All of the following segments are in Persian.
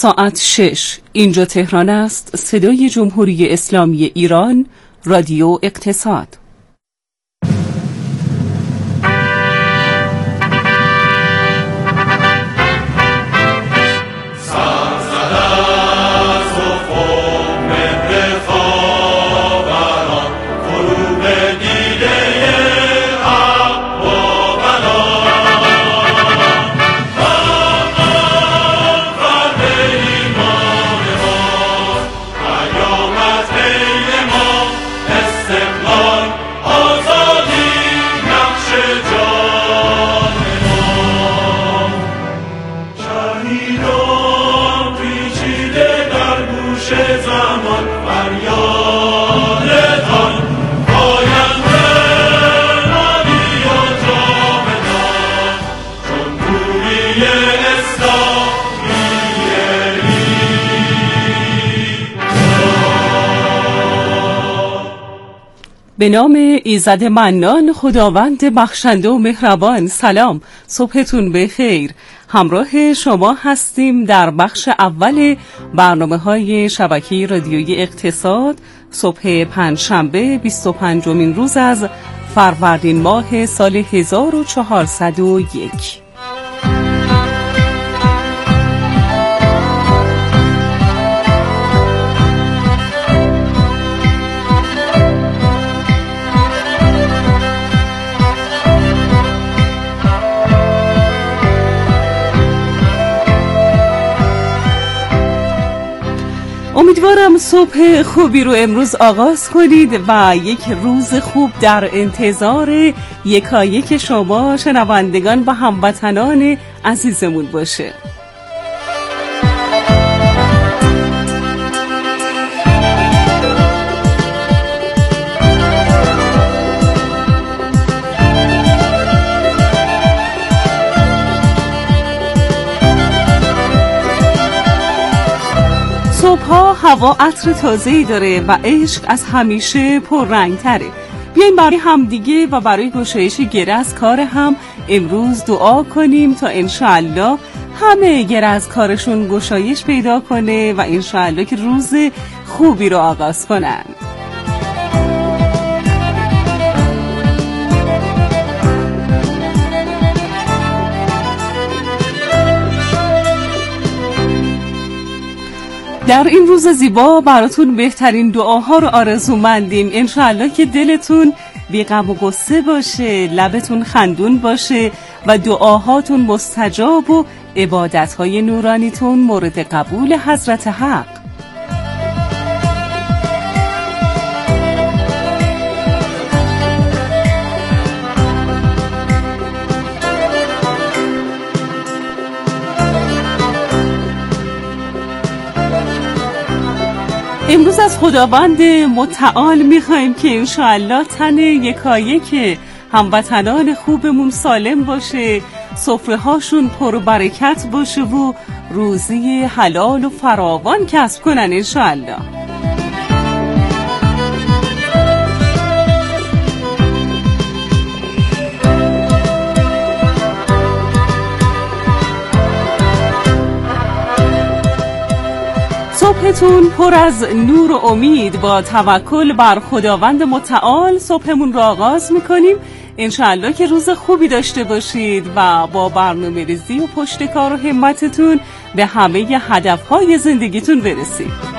ساعت 6 اینجا تهران است. صدای جمهوری اسلامی ایران، رادیو اقتصاد. به نام ایزد منان، خداوند بخشنده و مهربان. سلام، صبحتون بخیر. همراه شما هستیم در بخش اول برنامه‌های شبکه رادیویی اقتصاد. صبح پنجشنبه 25مین روز از فروردین ماه سال 1401. امیدوارم صبح خوبی رو امروز آغاز کنید و یک روز خوب در انتظار یکایک شما شنوندگان و هموطنان عزیزمون باشه. صبحها هوا عطر تازه‌ای داره و عشق از همیشه پررنگ تره. بیایم برای همدیگه و برای گشایش گره از کار هم امروز دعا کنیم تا انشاءالله همه گره از کارشون گشایش پیدا کنه و انشاءالله که روز خوبی رو آغاز کنن. در این روز زیبا براتون بهترین دعاها رو آرزومندیم. انشاءالله که دلتون بی غم و غصه باشه، لبتون خندون باشه و دعاهاتون مستجاب و عبادتهای نورانیتون مورد قبول حضرت حق. امروز از خداوند متعال میخوایم که انشاءالله تن یکایک هموطنان خوبمون سالم باشه، سفره هاشون پر برکت باشه و روزی حلال و فراوان کسب کنن انشاءالله. صبحتون پر از نور و امید. با توکل بر خداوند متعال صبحمون رو آغاز میکنیم. انشاءالله که روز خوبی داشته باشید و با برنامه ریزی و پشت کار و همتتون به همه هدفهای زندگیتون برسید.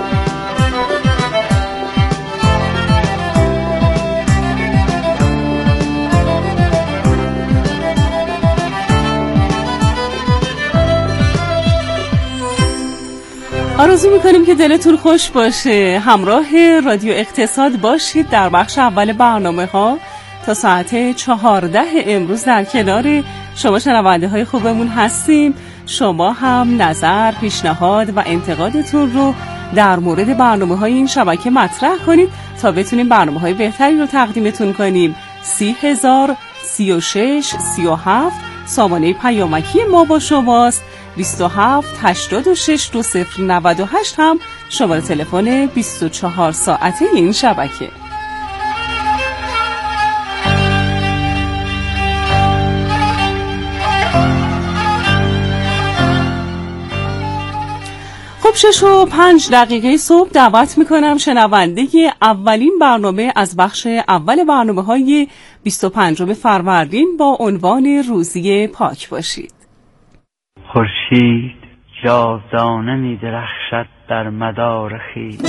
آرزو میکنیم که دلتون خوش باشه. همراه رادیو اقتصاد باشید در بخش اول برنامه ها تا ساعت 14 امروز در کنار شما شنونده های خوبمون هستیم. شما هم نظر، پیشنهاد و انتقادتون رو در مورد برنامه های این شبکه مطرح کنید تا بتونیم برنامه های بهتری رو تقدیمتون کنیم. 30,036,37 سامانه پیامکی ما با شماست. 27 86 2098 هم شماره تلفن 24 ساعته این شبکه. خب 6:05 صبح دعوت میکنم شنونده اولین برنامه از بخش اول برنامه‌های 25 فروردین با عنوان روزی پاک باشید. خورشید جاودانه می‌درخشد در مدار خویش.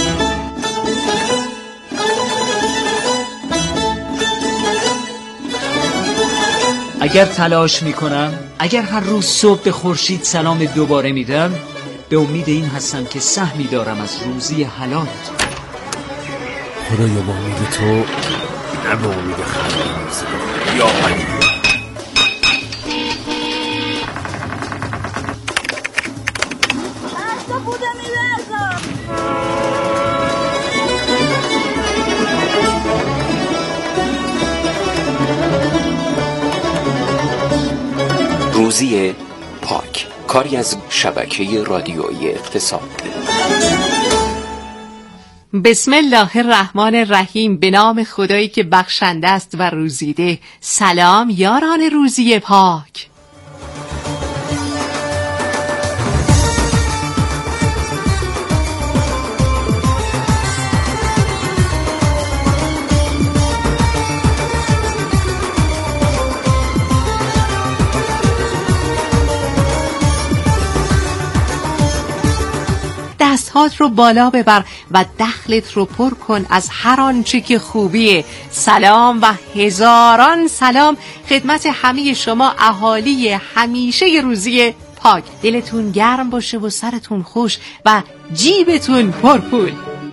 اگر تلاش میکنم، اگر هر روز صبح به خورشید سلام دوباره میدم، به امید این هستم که سهمی دارم از روزی حلالت. خدایا با امید تو، نه با امید خلق یا علی. روزی پاک، کاری از شبکه رادیویی اقتصاد. بسم الله الرحمن الرحیم. به نام خدایی که بخشنده است و روزیده. سلام یاران روزی پاک. دستهات رو بالا ببر و دخلت رو پر کن از هر آنچه که خوبیه. سلام و هزاران سلام خدمت همه شما اهالی همیشه روزی پاک. دلتون گرم باشه و سرتون خوش و جیبتون پرپول.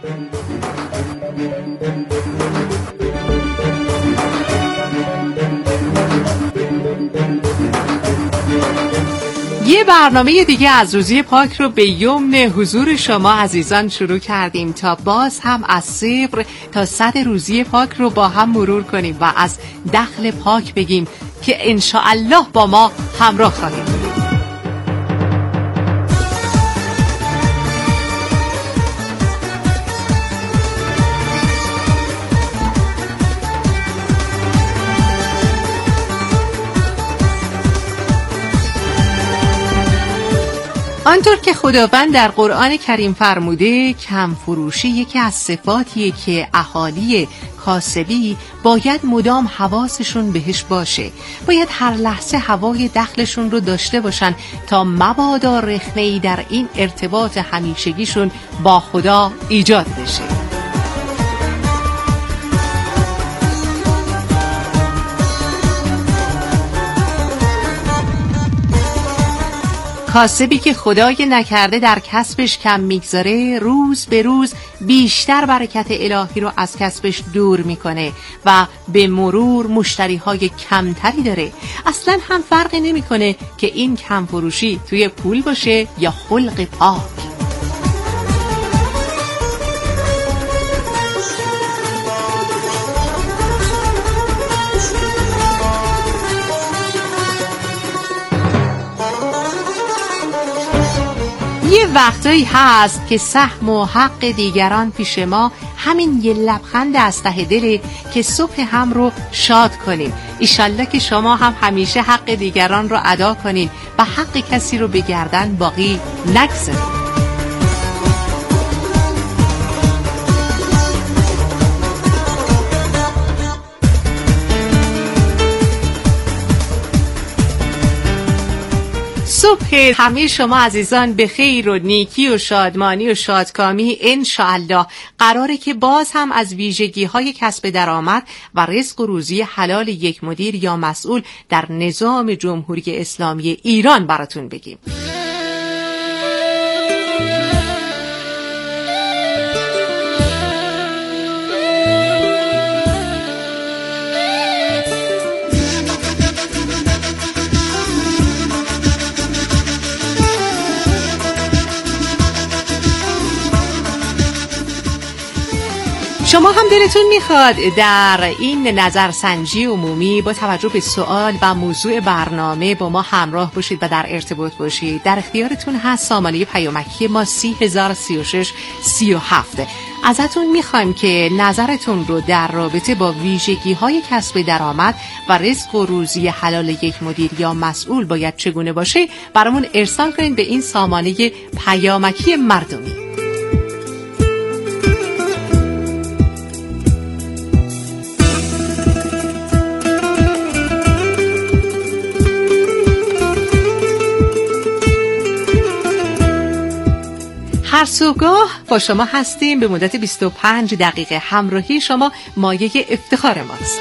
یه برنامه دیگه از روزی پاک رو به یمن حضور شما عزیزان شروع کردیم تا باز هم از 0 تا 100 روزی پاک رو با هم مرور کنیم و از دخل پاک بگیم که انشاءالله با ما همراه خواهید بود. آنطور که خداوند در قرآن کریم فرموده، کم فروشی یکی از صفاتیه که اهالی کاسبی باید مدام حواسشون بهش باشه. باید هر لحظه هوای دخلشون رو داشته باشن تا مبادا رخنه‌ای در این ارتباط همیشگیشون با خدا ایجاد بشه. کاسبی که خدای نکرده در کسبش کم میگذاره، روز به روز بیشتر برکت الهی رو از کسبش دور میکنه و به مرور مشتریهای کمتری داره. اصلا هم فرقی نمیکنه که این کم فروشی توی پول باشه یا خلق پاک. یه وقتایی هست که سهم و حق دیگران پیش ما همین یه لبخند از ته دله که صبح هم رو شاد کنیم. ایشالله که شما هم همیشه حق دیگران رو ادا کنین و حق کسی رو به گردن باقی نگذارین. صبح همه شما عزیزان به خیر و نیکی و شادمانی و شادکامی انشاءالله. قراره که باز هم از ویژگی‌های کسب درآمد و رزق و روزی حلال یک مدیر یا مسئول در نظام جمهوری اسلامی ایران براتون بگیم. شما هم دلتون میخواد در این نظرسنجی عمومی با توجه به سوال و موضوع برنامه با ما همراه باشید و در ارتباط باشید. در اختیارتون هست سامانه پیامکی ما 30,036 37. ازتون میخوایم که نظرتون رو در رابطه با ویژگی‌های کسب درآمد و رزق و روزی حلال یک مدیر یا مسئول باید چگونه باشه برامون ارسال کنید به این سامانه پیامکی مردمی. هر صبحگاه با شما هستیم. به مدت 25 دقیقه همراهی شما مایه افتخار ماست.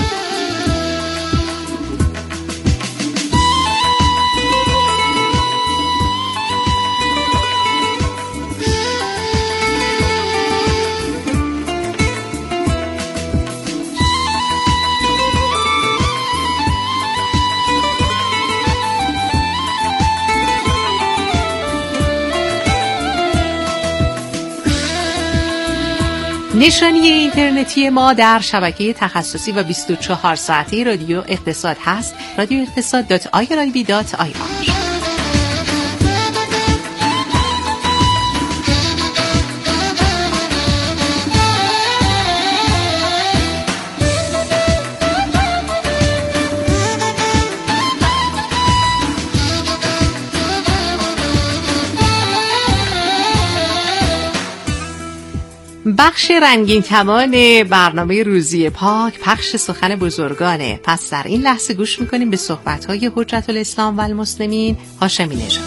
نشانی اینترنتی ما در شبکه تخصصی و 24 ساعته رادیو اقتصاد هست. رادیو اقتصاد.irib.ir. بخش رنگین کمان برنامه روزی پاک پخش سخن بزرگانه. پس در این لحظه گوش میکنیم به صحبت‌های حجت الاسلام و المسلمین هاشمی نژاد.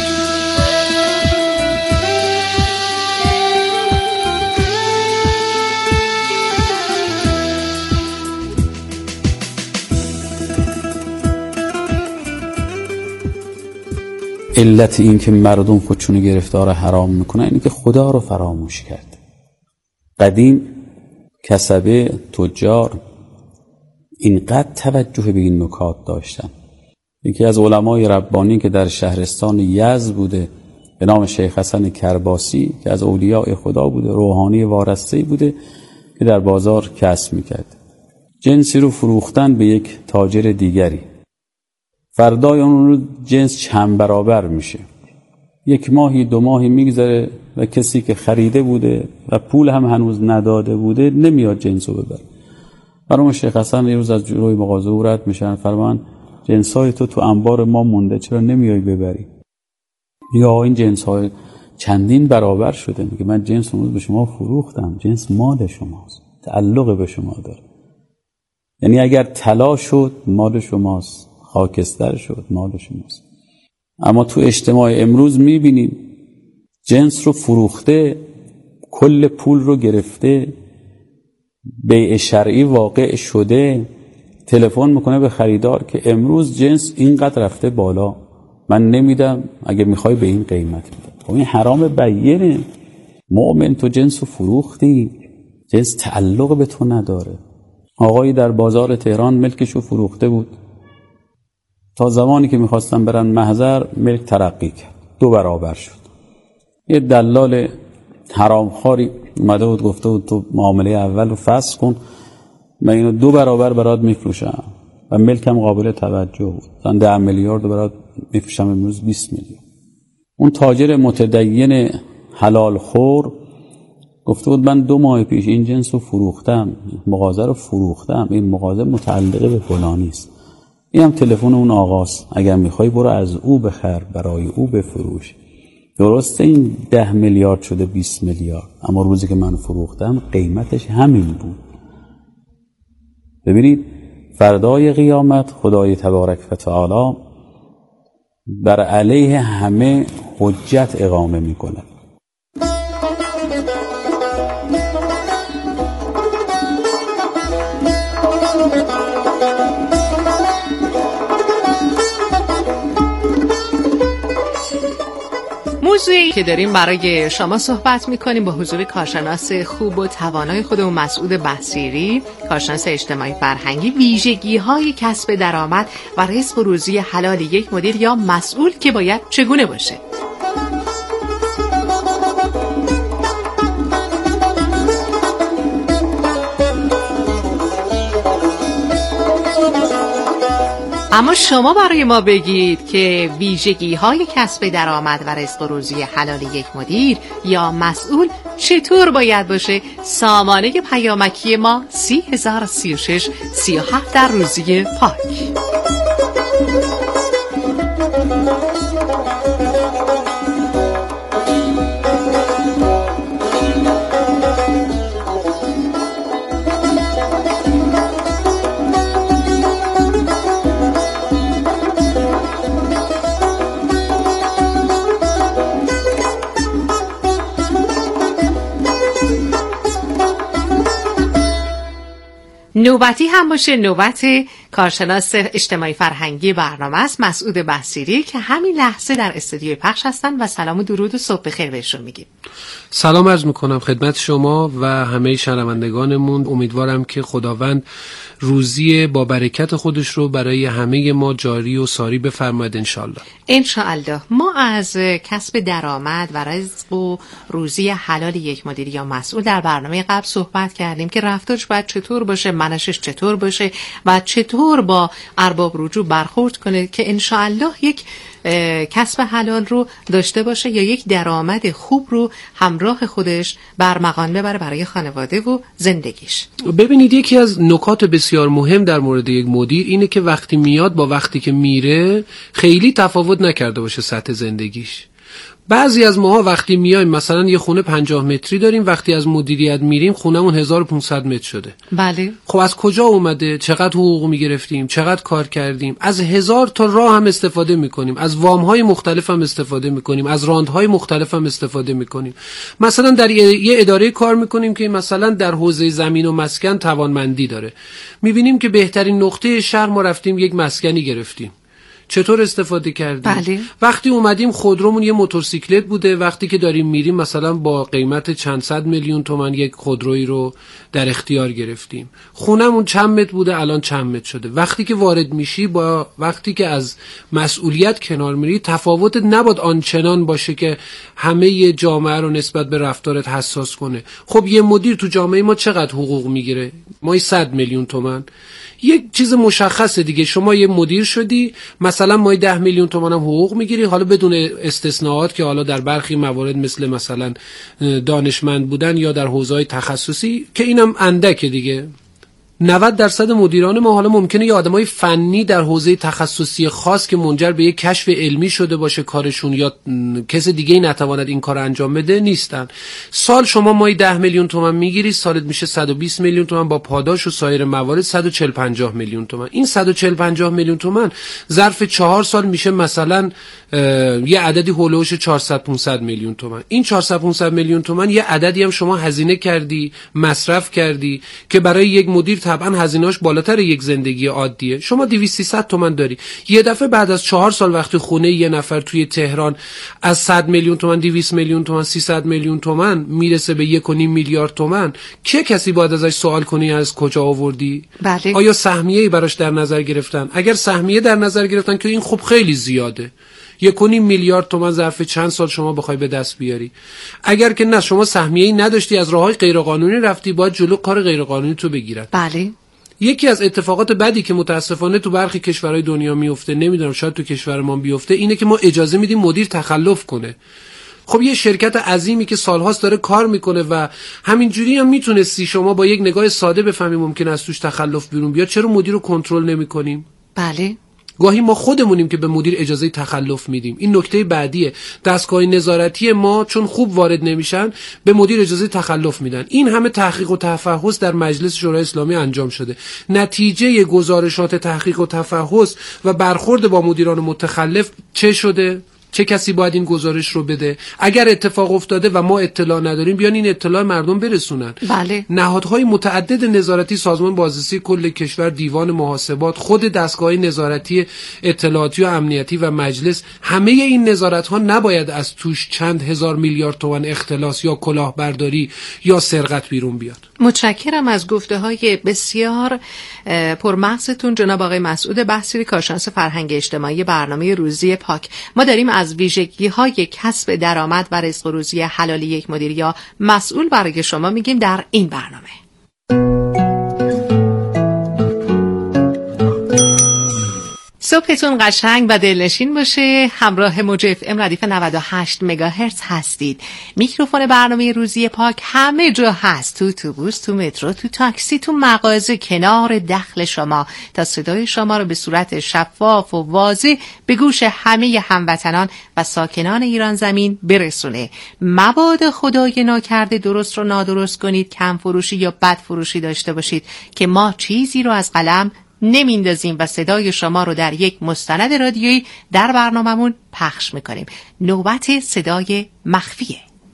علت این که مردم خودشونو گرفتار حرام میکنن اینه که خدا رو فراموش کرد. قدیم کسبه تجار اینقدر توجه به این نکات داشتن. یکی از علمای ربانی که در شهرستان یزد بوده به نام شیخ حسن کرباسی که از اولیاء خدا بوده، روحانی وارثه‌ای بوده که در بازار کسب میکرد. جنسی رو فروختن به یک تاجر دیگری. فردای اون رو جنس چند برابر میشه. یک ماهی 2 ماهی میگذره و کسی که خریده بوده و پول هم هنوز نداده بوده نمیاد جنسو ببره. برای شیخ حسن یه روز از جلوی مغازه رد میشن، فرمان جنسای تو انبار ما مونده، چرا نمیای ببری؟ یا این جنسای چندین برابر شده. میگه من جنس رو به شما فروختم، جنس مال شماست، تعلق به شما داره. یعنی اگر طلا شد مال شماست، خاکستر شد مال شماست. اما تو اجتماع امروز میبینیم جنس رو فروخته، کل پول رو گرفته، بیع شرعی واقع شده، تلفن میکنه به خریدار که امروز جنس اینقدر رفته بالا، من نمیدم، اگه میخوای به این قیمت میدم. خب این حرام بیینه. مؤمن تو جنس رو فروختی، جنس تعلق به تو نداره. آقایی در بازار تهران ملکش رو فروخته بود، تا زمانی که میخواستن برن محضر ملک ترقی کرد، 2 برابر شد. یه دلال حرامخواری اومده بود گفته بود تو معامله اول رو فسخ کن، من اینو 2 برابر برات میفروشم و ملکم قابل توجه بود، من 10 میلیارد برات میفروشم امروز 20 میلیارد. اون تاجر متدین حلال خور گفته بود من 2 ماه پیش این جنس رو فروختم، مغازه رو فروختم، این مغازه متعلق به فلانی است. این هم تلفن اون آقاست، اگر میخوای برو از او بخر، برای او بفروش. درسته این 10 میلیارد شده 20 میلیارد، اما روزی که من فروختم قیمتش همین بود. ببینید فردای قیامت خدای تبارک و تعالی بر علیه همه حجت اقامه میکنه. موضوعی که داریم برای شما صحبت میکنیم با حضور کارشناس خوب و توانای خودمون مسعود بصیری، کارشناس اجتماعی فرهنگی، ویژگی‌های کسب درآمد و رزق و روزی حلال یک مدیر یا مسئول که باید چگونه باشه. اما شما برای ما بگید که ویژگی‌های کسب درآمد و رزق و روزی حلال یک مدیر یا مسئول چطور باید باشه؟ سامانه پیامکی ما 30,036 37 در روزی پاک. نوبتی هم باشه، نوبت کارشناس اجتماعی فرهنگی برنامه است مسعود بصیری که همین لحظه در استودیوی پخش هستن و سلام و درود و صبح بخیر بهشون میگیم. سلام عرض میکنم خدمت شما و همه شنوندگانمون. امیدوارم که خداوند روزی با برکت خودش رو برای همه ما جاری و ساری بفرماید انشالله. انشالله. ما از کسب درآمد و رزق و روزی حلال یک مدیر یا مسئول در برنامه قبل صحبت کردیم که رفتارش باید چطور باشه، منشش چطور باشه و چطور با ارباب رجوع برخورد کنه که انشالله یک کسب حلال رو داشته باشه یا یک درآمد خوب رو همراه خودش برمغان ببره برای خانواده و زندگیش. ببینید یکی از نکات بسیار مهم در مورد یک مدیر اینه که وقتی میاد با وقتی که میره خیلی تفاوت نکرده باشه سطح زندگیش. بعضی از ماها وقتی میایم مثلا یه خونه 50 متری داریم، وقتی از مدیریت میریم خونمون 1500 متر شده. بله. خب از کجا اومده؟ چقدر حقوق میگرفتیم؟ چقدر کار کردیم؟ از 1000 تا راه هم استفاده میکنیم، از وامهای مختلف هم استفاده میکنیم، از راندهای مختلف هم استفاده میکنیم. مثلا در یه اداره کار میکنیم که مثلا در حوزه زمین و مسکن توانمندی داره، میبینیم که بهترین نقطه شهر ما رفتیم یک مسکنی گرفتیم. چطور استفاده کردیم؟ بله. وقتی اومدیم خودرومون یه موتورسیکلت بوده، وقتی که داریم میریم مثلا با قیمت چند صد میلیون تومان یک خودرویی رو در اختیار گرفتیم. خونمون چند متر بوده الان چند متر شده. وقتی که وارد میشی با وقتی که از مسئولیت کنار میری تفاوت نباید آنچنان باشه که همه جامعه رو نسبت به رفتارت حساس کنه. خب یه مدیر تو جامعه ما چقدر حقوق میگیره؟ ماهی 100 میلیون تومان. یک چیز مشخصه دیگه، شما یه مدیر شدی مثلا ماهی 10 میلیون تومان هم حقوق میگیری، حالا بدون استثناءات که حالا در برخی موارد مثل مثلا دانشمند بودن یا در حوزه‌های تخصصی که اینم اندکه دیگه. 90% مدیران ما حالا ممکنه یه آدمای فنی در حوزه تخصصی خاص که منجر به یک کشف علمی شده باشه کارشون یا کس دیگه‌ای نتواند این کار انجام بده نیستن. سال شما ماهی 10 میلیون تومان میگیری، سالت میشه 120 میلیون تومان با پاداش و سایر موارد 140-50 میلیون تومان. این 140-50 میلیون تومان ظرف 4 سال میشه مثلا یه عددی هولوش 400-500 میلیون تومان. این 400-500 میلیون تومان یه عددی هم شما هزینه کردی، مصرف کردی که برای یک مدیر طبعا هزینه‌اش بالاتر یک زندگی عادیه. شما 200-300 تومان داری. یه دفعه بعد از 4 سال وقتی خونه یه نفر توی تهران از 100 میلیون تومان 200 میلیون تومان 300 میلیون تومان میرسه به 1.5 میلیارد تومان، چه کسی باید ازش سوال کنی از کجا آوردی؟ بله. آیا سهمیه‌ای براش در نظر گرفتن؟ اگر سهمیه در نظر گرفتن که این خب خیلی زیاده. 1.5 میلیارد تومان ظرف چند سال شما بخوای به دست بیاری. اگر که نه شما سهمیه‌ای نداشتی از راههای غیرقانونی رفتی، باید جلو کار غیرقانونی تو بگیرن. بله. یکی از اتفاقات بدی که متاسفانه تو برخی کشورهای دنیا میفته، نمیدونم شاید تو کشور ما بیفته، اینه که ما اجازه میدیم مدیر تخلف کنه. خب یه شرکت عظیمی که سالهاست داره کار میکنه و همینجوری هم میتونستی شما با یک نگاه ساده بفهمی ممکن است توش تخلف بیرون بیاد، چرا مدیر رو کنترل نمی‌کنیم؟ بله. گاهی ما خودمونیم که به مدیر اجازه تخلف میدیم. این نکته بعدیه. دستگاه نظارتی ما چون خوب وارد نمیشن به مدیر اجازه تخلف میدن. این همه تحقیق و تفحص در مجلس شورای اسلامی انجام شده. نتیجه گزارشات تحقیق و تفحص و برخورد با مدیران متخلف چه شده؟ چه کسی باید این گزارش رو بده؟ اگر اتفاق افتاده و ما اطلاع نداریم بیان این اطلاع مردم برسونن. بله. نهادهای متعدد نظارتی، سازمان بازرسی کل کشور، دیوان محاسبات، خود دستگاه نظارتی اطلاعاتی و امنیتی و مجلس، همه این نظارت‌ها نباید از توش چند هزار میلیارد تومان اختلاس یا کلاهبرداری یا سرقت بیرون بیاد. متشکرم از گفته‌های بسیار پرمغزتون جناب آقای مسعود بصیری، کارشناس فرهنگ اجتماعی برنامه روزی پاک. ما داریم از ویژگی‌های کسب درآمد و رزق و روزی حلال یک مدیر یا مسئول برای شما میگیم در این برنامه. صبحتون قشنگ و دلنشین باشه. همراه موج FM ردیف 98 مگاهرتز هستید. میکروفون برنامه روزی پاک همه جا هست، تو اتوبوس، تو مترو، تو تاکسی، تو مغازه، کنار دخل شما، تا صدای شما رو به صورت شفاف و واضح به گوش همه هموطنان و ساکنان ایران زمین برسونه. مبادا خدای ناکرده درست رو نادرست کنید، کم فروشی یا بد فروشی داشته باشید که ما چیزی رو از قلم نمیندازیم و صدای شما رو در یک مستند رادیویی در برنامه‌مون پخش میکنیم. نوبت صدای مخفیه.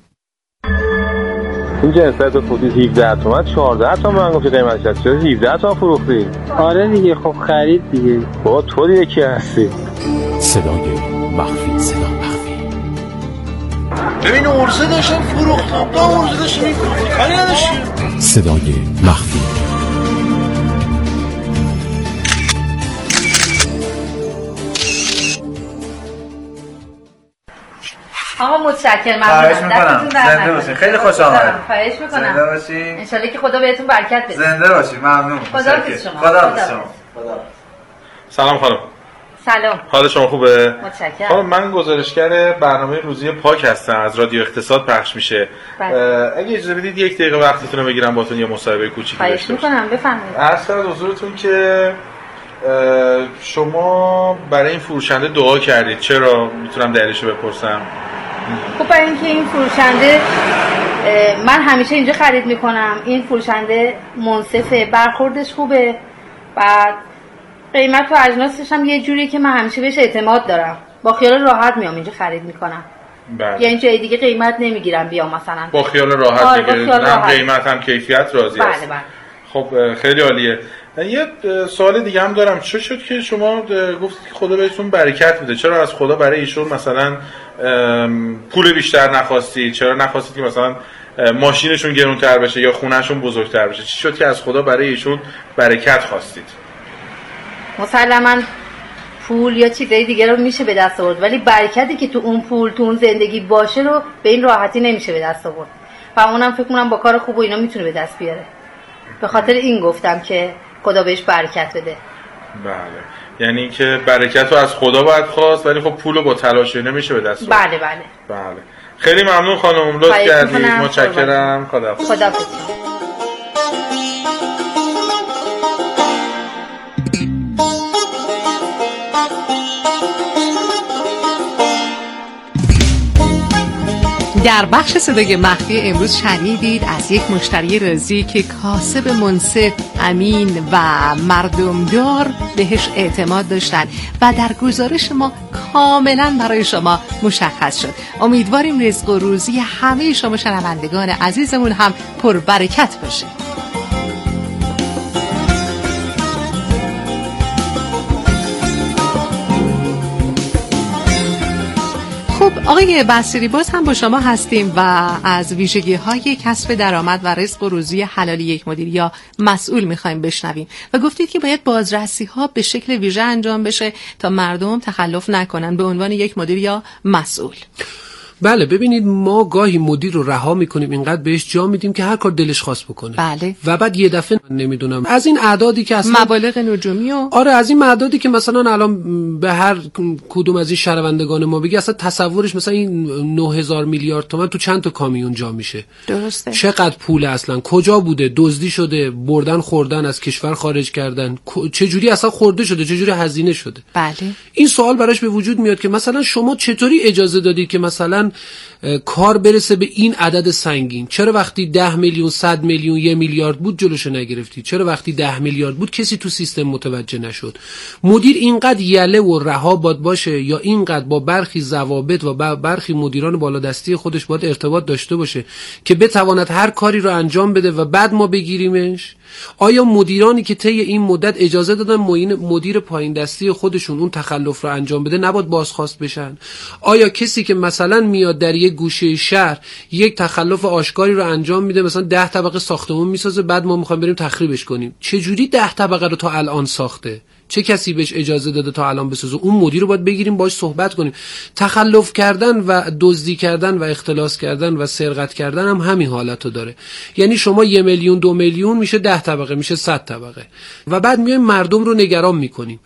این جنسات فروشی 17 تومن 14 تومن من گفتی قیمتش هست، چرا 17 تومن فروختی؟ آره دیگه، خب خرید دیگه. بابا تو دیگه کی هستی؟ صدای مخفی، صدا مخفی. ببین عرضه داشتم فروختم، با عرضه داشتم میفروختی، کاری نداشتی. صدای مخفی. آقا متشکرم. خواهش میکنم. زنده باشین. خیلی خوش آمدید. خواهش میکنم. زنده باشین. ان شاءالله که خدا بهتون برکت بده. زنده باشین. ممنون. خداحافظ شما. خداحافظ شما. سلام خانم. سلام. حال شما خوبه؟ متشکرم. خانم من گزارشگر برنامه روزی پاک هستم، از رادیو اقتصاد پخش میشه. اگه اجازه بدید یک دقیقه وقتتون رو بگیرم باهاتون یه مصاحبه کوچیکی داشته باشم. خواهش میکنم، بفرمایید. عرض کنم حضورتون که شما برای این فروشنده دعا کردید، چرا؟ میتونم دلیلشو بپرسم؟ خب برای اینکه این فروشنده، من همیشه اینجا خرید میکنم، این فروشنده منصفه، برخوردش خوبه، بعد قیمت و اجناسش هم یه جوریه که من همیشه بهش اعتماد دارم، با خیال راحت میام اینجا خرید میکنم. بله. یعنی جای دیگه قیمت نمیگیرم بیام مثلا. با خیال راحت دیگه، هم قیمت هم کیفیت راضی هست. بله بله. خب خیلی عالیه. یه سوال دیگه هم دارم، چه شد که شما گفتید که خدا بهتون برکت میده؟ چرا از خدا برای ایشون مثلا پول بیشتر نخواستید؟ چرا نخواستید که مثلا ماشینشون گرونتر بشه یا خونهشون بزرگتر بشه؟ چی شد که از خدا برای ایشون برکت خواستید؟ مسلماً پول یا چیزای دیگه رو میشه به دست آورد، ولی برکتی که تو اون پول، تو اون زندگی باشه رو به این راحتی نمیشه به دست آورد و اونم فکر کنم با کار خوب و اینا میتونه به دست بیاره. به خاطر این گفتم که خدا بهش برکت بده. بله، یعنی اینکه برکت رو از خدا باید خواست، ولی خب پول رو با تلاش نمیشه به دست آورد. بله بله. بله. خیلی ممنون خانم، لطف کردید. متشکرم. خداحافظ. خداحافظ. در بخش صدای مخفی امروز شنیدید از یک مشتری راضی که کاسب منصف، امین و مردمدار بهش اعتماد داشتن و در گزارش ما کاملا برای شما مشخص شد. امیدواریم رزق و روزی همه شما شنوندگان عزیزمون هم پر برکت باشه. خب آقای بصیری، باز هم با شما هستیم و از ویژگی‌های کسب درآمد و رزق و روزی حلال یک مدیر یا مسئول می‌خوایم بشنویم و گفتید که باید بازرسی‌ها به شکل ویژه انجام بشه تا مردم تخلف نکنن به عنوان یک مدیر یا مسئول. بله، ببینید ما گاهی مدیر رو رها میکنیم، اینقدر بهش جا میدیم که هر کار دلش خواست بکنه. بله. و بعد یه دفعه نمیدونم از این اعدادی که اصلا مبالغ نجومی و آره از این اعدادی که مثلا الان به هر کدوم از این شنوندگان ما بگی اصلا تصورش مثلا این 9000 میلیارد تومان تو چند تا کامیون جا میشه. درسته. چقدر پول اصلا کجا بوده؟ دزدی شده، بردن خوردن، از کشور خارج کردن، چه جوری اصلا خورده شده، چه جوری هزینه شده؟ بله. این سوال براش به وجود میاد که مثلا شما چطوری اجازه دادید که مثلا کار برسه به این عدد سنگین؟ چرا وقتی 10 میلیون 100 میلیون 1 میلیارد بود جلوشو نگرفتی؟ چرا وقتی 10 میلیارد بود کسی تو سیستم متوجه نشد؟ مدیر اینقدر یله و رها باد باشه یا اینقدر با برخی ضوابط و برخی مدیران بالادستی خودش باید ارتباط داشته باشه که بتواند هر کاری رو انجام بده و بعد ما بگیریمش؟ آیا مدیرانی که طی این مدت اجازه دادن مدیر پایین دستی خودشون اون تخلف رو انجام بده نباید بازخواست بشن؟ آیا کسی که مثلا میاد در یک گوشه شهر یک تخلف آشکاری رو انجام میده، مثلا 10 طبقه ساختمون میسازه، بعد ما میخوایم بریم تخریبش کنیم، چه جوری 10 طبقه رو تا الان ساخته؟ چه کسی بهش اجازه داده تا الان بسازه؟ اون مدیر رو باید بگیریم باهاش صحبت کنیم. تخلف کردن و دزدی کردن و اختلاس کردن و سرقت کردن هم همین حالتو داره. یعنی شما 1 میلیون 2 میلیون میشه 10 طبقه، میشه 100 طبقه و بعد میایم مردم رو نگران میکنیم.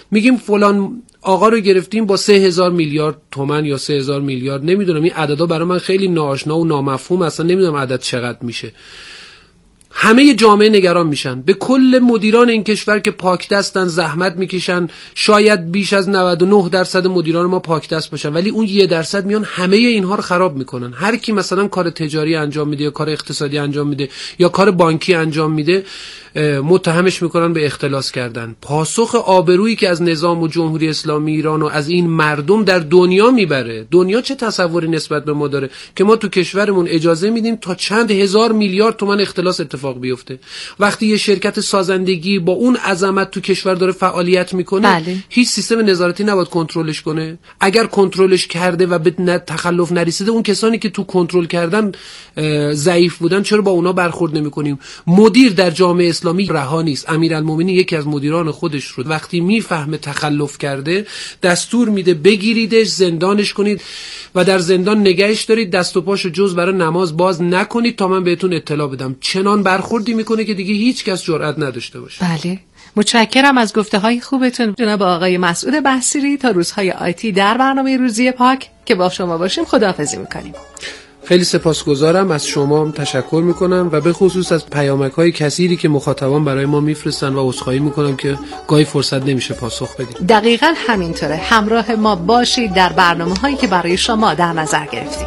میگیم فلان آقا رو گرفتیم با 3000 میلیارد تومان یا 3000 میلیارد، نمیدونم این عددا برای من خیلی ناآشنا و نامفهوم، اصلا نمیدونم عدد چقدر میشه. همه جامعه نگران میشن به کل مدیران این کشور که پاک دستن، زحمت میکشن، شاید بیش از 99% مدیران ما پاک دست باشن، ولی اون 1% میان همه اینها رو خراب میکنن. هر کی مثلا کار تجاری انجام میده یا کار اقتصادی انجام میده یا کار بانکی انجام میده متهمش میکنن به اختلاس کردن. پاسخ آبرویی که از نظام و جمهوری اسلامی ایران و از این مردم در دنیا میبره، دنیا چه تصوری نسبت به ما داره که ما تو کشورمون اجازه میدیم تا چند هزار میلیارد تومان اختلاس اتفاق بیفته. وقتی یه شرکت سازندگی با اون عظمت تو کشور داره فعالیت میکنه، هیچ سیستم نظارتی نباید کنترلش کنه. اگر کنترلش کرده و به تخلف نرسیده، اون کسانی که تو کنترل کردن ضعیف بودن، چرا با اونا برخورد نمیکنیم؟ مدیر در جامعه اسلامی رها نیست. امیرالمومنین یکی از مدیران خودش رو وقتی میفهمه تخلف کرده، دستور میده بگیریدش، زندانش کنید و در زندان نگهش دارید، دست و پاشو جز برای نماز باز نکنید تا من بهتون اطلاع بدم. چنان برخوردی میکنه که دیگه هیچ کس جرئت نداشته باشه. بله، متشکرم از گفته های خوبتون جناب آقای مسعود بحصیری. تا روزهای آتی در برنامه روزی پاک که با شما باشیم خداحافظی میکنیم. خیلی سپاسگزارم، از شما هم تشکر میکنم و به خصوص از پیامک‌های کثیری که مخاطبان برای ما میفرستن و عذرخواهی میکنم که گاهی فرصت نمیشه پاسخ بدیم. دقیقاً همینطوره. همراه ما باشید در برنامه‌هایی که برای شما در نظر گرفتیم.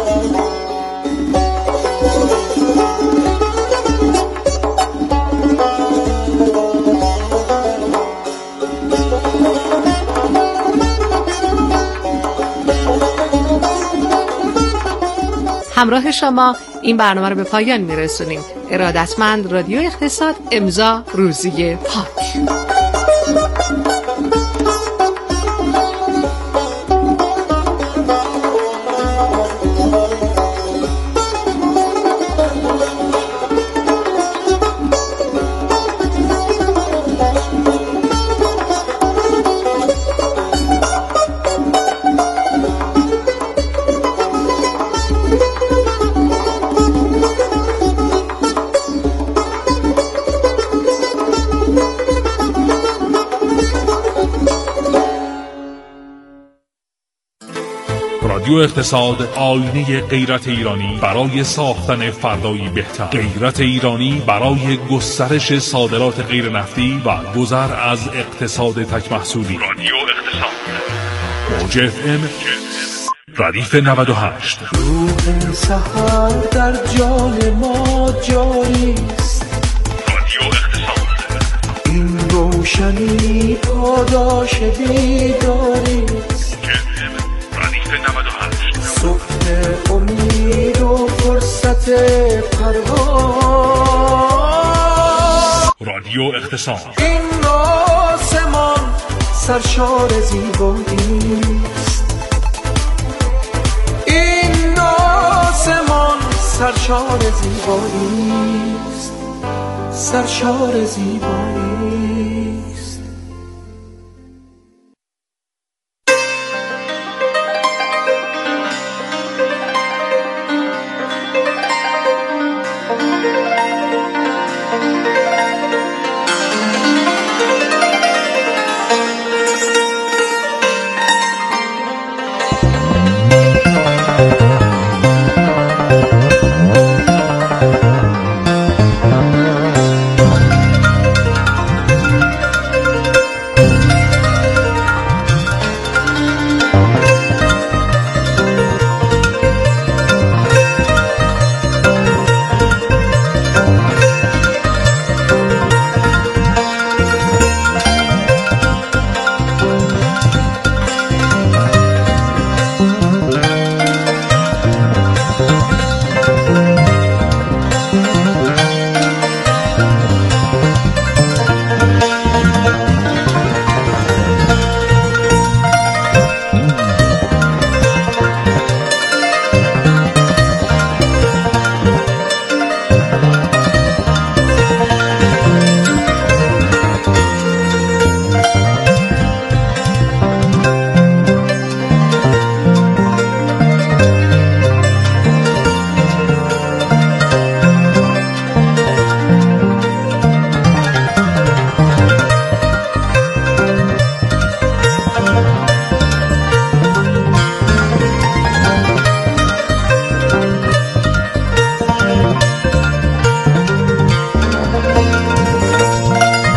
همراه شما این برنامه رو به پایان میرسونیم. ارادتمند رادیو اقتصاد، امضا روزی پاک. رادیو اقتصاد، آینه غیرت ایرانی برای ساختن فردایی بهتر. غیرت ایرانی برای گسترش صادرات غیر نفتی و گذر از اقتصاد تک محصولی. رادیو اقتصاد، موج FM ردیف 98. روح سحر در جان ما جاری است. رادیو اقتصاد، این روشنی پاداش بیداری است. صبح امید و فرصت پرواز. رادیو اقتصاد، این آسمان سرشار زیبایی است. این آسمان سرشار زیبایی است. سرشار زیبایی.